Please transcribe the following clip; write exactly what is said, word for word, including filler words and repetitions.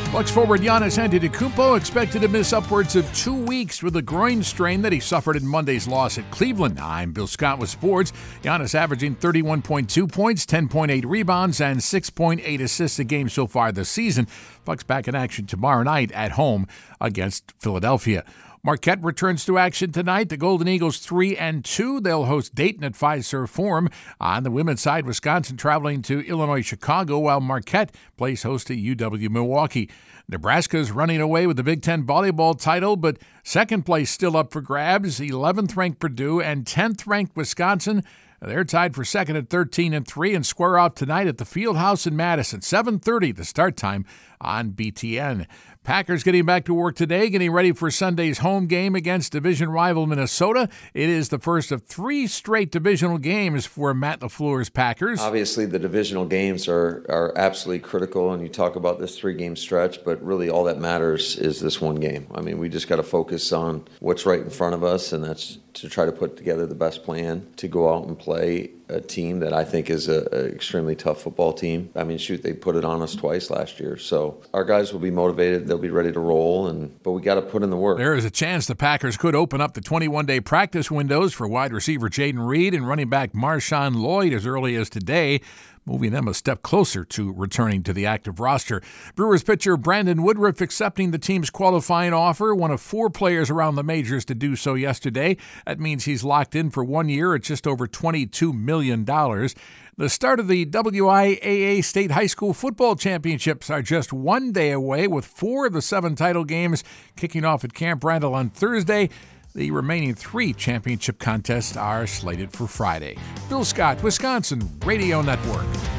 Bucks forward Giannis Antetokounmpo expected to miss upwards of two weeks with a groin strain that he suffered in Monday's loss at Cleveland. I'm Bill Scott with sports. Giannis averaging thirty-one point two points, ten point eight rebounds, and six point eight assists a game so far this season. Bucks back in action tomorrow night at home against Philadelphia. Marquette returns to action tonight. The Golden Eagles three and two. They'll host Dayton at Fiserv Forum. On the women's side, Wisconsin traveling to Illinois Chicago, while Marquette plays host to U W Milwaukee. Nebraska's running away with the Big Ten volleyball title, but second place still up for grabs. eleventh-ranked Purdue and tenth-ranked Wisconsin. They're tied for second at thirteen and three and square off tonight at the Fieldhouse in Madison. seven thirty, the start time on B T N. Packers getting back to work today, getting ready for Sunday's home game against division rival Minnesota. It is the first of three straight divisional games for Matt LaFleur's Packers. Obviously, the divisional games are, are absolutely critical, and you talk about this three-game stretch, but really all that matters is this one game. I mean, we just got to focus on what's right in front of us, and that's to try to put together the best plan to go out and play a team that I think is an extremely tough football team. I mean, shoot, they put it on us twice last year. So our guys will be motivated. They'll be ready to roll, and but we got to put in the work. There is a chance the Packers could open up the twenty-one-day practice windows for wide receiver Jaden Reed and running back Marshawn Lloyd as early as today, moving them a step closer to returning to the active roster. Brewers pitcher Brandon Woodruff accepting the team's qualifying offer, one of four players around the majors to do so yesterday. That means he's locked in for one year at just over twenty-two million dollars. The start of the W I A A State High School Football Championships are just one day away, with four of the seven title games kicking off at Camp Randall on Thursday. The remaining three championship contests are slated for Friday. Bill Scott, Wisconsin Radio Network.